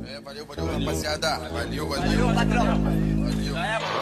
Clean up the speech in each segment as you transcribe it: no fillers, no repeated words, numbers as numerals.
Valeu, rapaziada. Valeu, patrão. Valeu.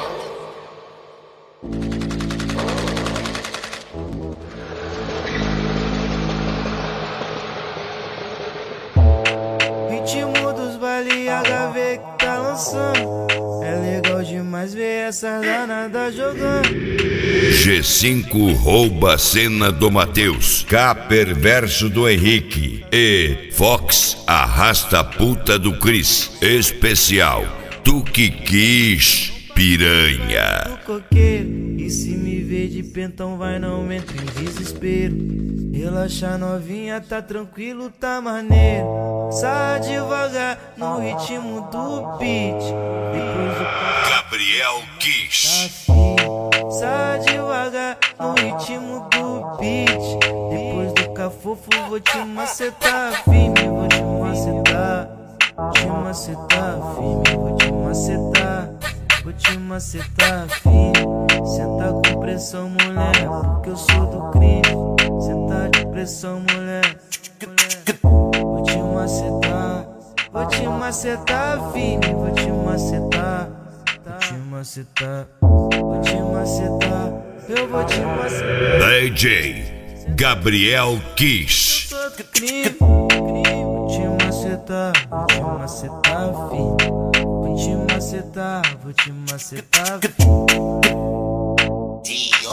Ritmo dos baile HV que tá lançando. É legal demais ver essa danada jogando. G5 rouba a cena do Matheus, K perverso do Henrique e Fox arrasta a puta do Chris. Especial, tu que quis, piranha. Do coqueiro, e se me vê de pentão vai não entre em desespero. Relaxa novinha, tá tranquilo, tá maneiro. Sai devagar no ritmo do beat. Depois do Gabriel Kiss. sai devagar no ritmo do beat. Depois do cafofo vou te macetar firme, vou te macetar. Te macetar firme, vou te macetar. Vou te macetar firme. Senta com pressão, mulher, porque eu sou do crime. Senta de pressão, mulher. Vou te macetar. Vou te macetar firme, vou te macetar. Vou te macetar. Vou te macetar. Eu vou te macetar. DJ Gabriel Kiss. Sou do crime. Vou te macetar. Vou te macetar firme. Vou te macetar. Vou te macetar firme. De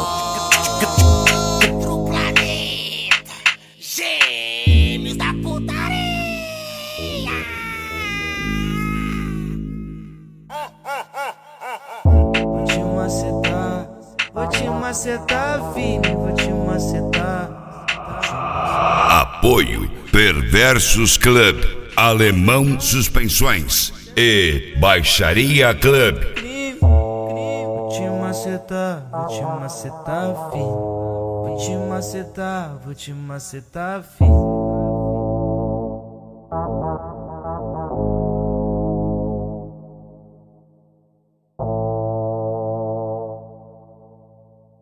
outro planeta, gêmeos da putaria. Vou te macetar, vou te macetar firme, vou te macetar. Apoio Perversos Club, Alemão Suspensões e Baixaria Club. Vou te macetar, vou te macetar firme. Vou te macetar, vou te macetar firme.